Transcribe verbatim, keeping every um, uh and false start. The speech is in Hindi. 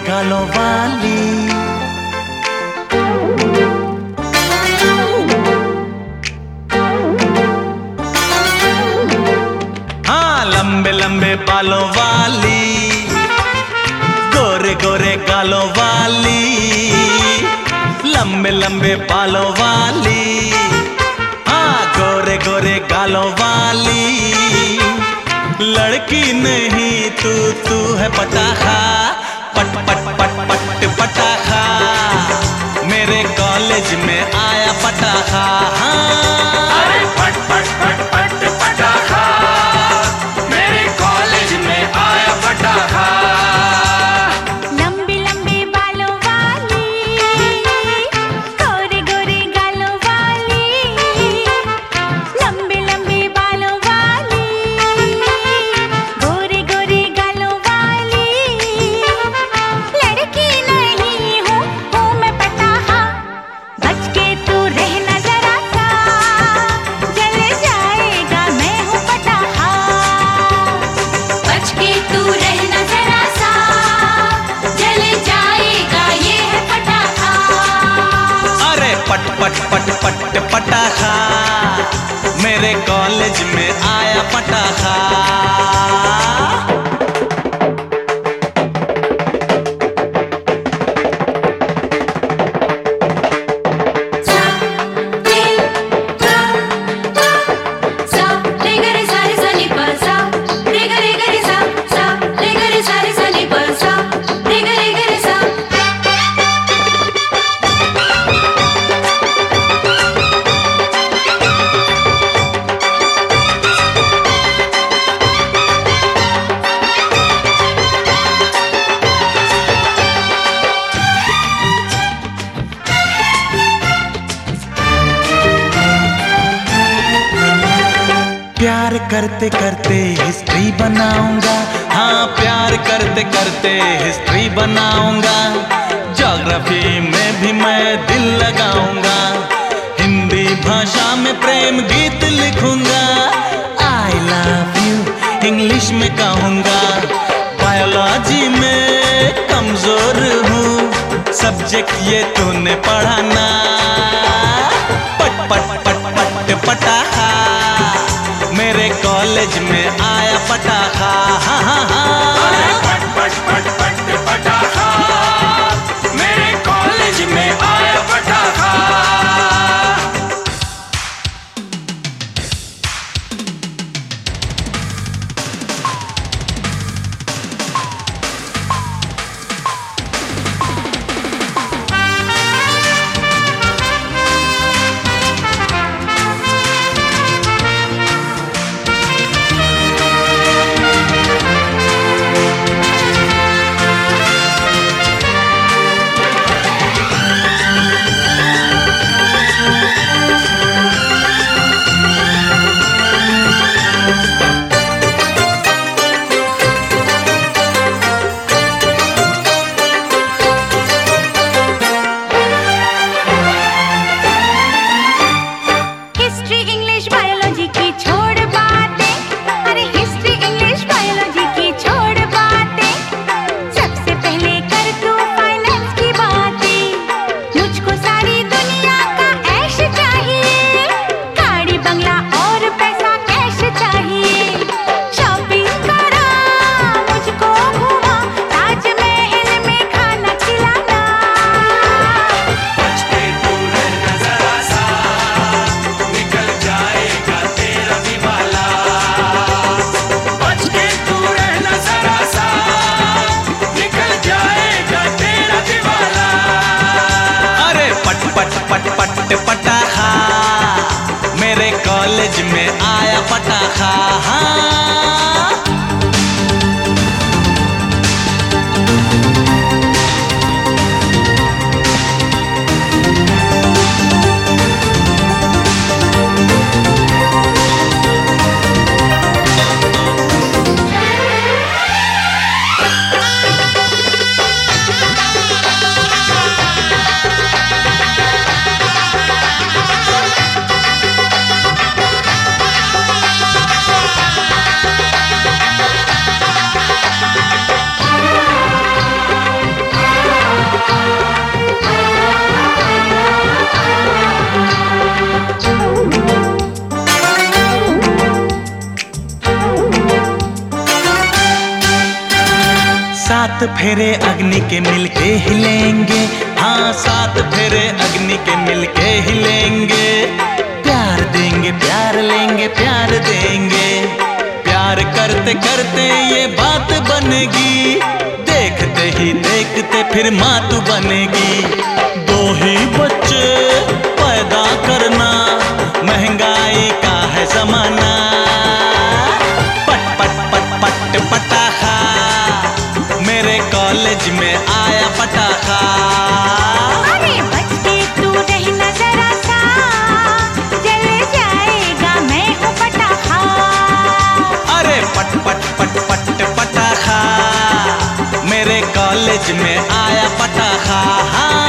गालों वाली। हाँ, लंबे लंबे बालों वाली, गोरे गोरे गालों वाली, लंबे लंबे बालों वाली, हाँ गोरे गोरे गालों वाली। लड़की नहीं तू तू है पटाखा, पट पट पट पट पटाखा, मेरे कॉलेज में आया पटाखा। हाँ अरे पट पट पट पट पटाखा, मेरे कॉलेज में आया पटाखा। लंबे लंबे बालों वाली, गोरे गोरे गालों वाली, लंबे लंबे बालों वाली, गोरे गोरे गालों वाली। लड़की नहीं हूँ, हूँ मैं पटाखा, बच के तू रहना जरा सा, जल जाएगा मैं हूँ पटाखा। बच के तू रहना जरा सा, जल जाएगा ये है पटाखा। अरे पट पट पट पट पटाखा, मेरे कॉलेज में आया पटाखा। प्यार करते करते हिस्ट्री बनाऊंगा, हाँ प्यार करते करते हिस्ट्री बनाऊंगा। ज्योग्राफी में भी मैं दिल लगाऊंगा, हिंदी भाषा में प्रेम गीत लिखूंगा। आई लव यू इंग्लिश में कहूंगा, बायोलॉजी में कमजोर हूँ, सब्जेक्ट ये तूने पढ़ाना। पट पट पट पट पटाखा, मेरे कॉलेज में आया पटाखा। हाँ हाँ हाँ अरे पट पट पट पट पटाखा, मेरे कॉलेज में आया पटाखा। पट पट पटाखा, मेरे कॉलेज में आया पटाखा। हाँ सात फेरे अग्नि के मिलके हिलेंगे, हाँ सात फेरे अग्नि के मिलके हिलेंगे। प्यार देंगे प्यार लेंगे प्यार देंगे, प्यार करते करते ये बात बनेगी, देखते ही देखते फिर माँ तू बनेगी। दो ही बच्चे पैदा करना महंगाई का है जमाना, पट पट पट पट पटाखा मेरे कॉलेज में आया पटाखा। अरे बच के तू रहना जरा सा, जल जाएगा मैं हूँ पटाखा। अरे पट पट पट पट पटाखा मेरे कॉलेज में आया पटाखा।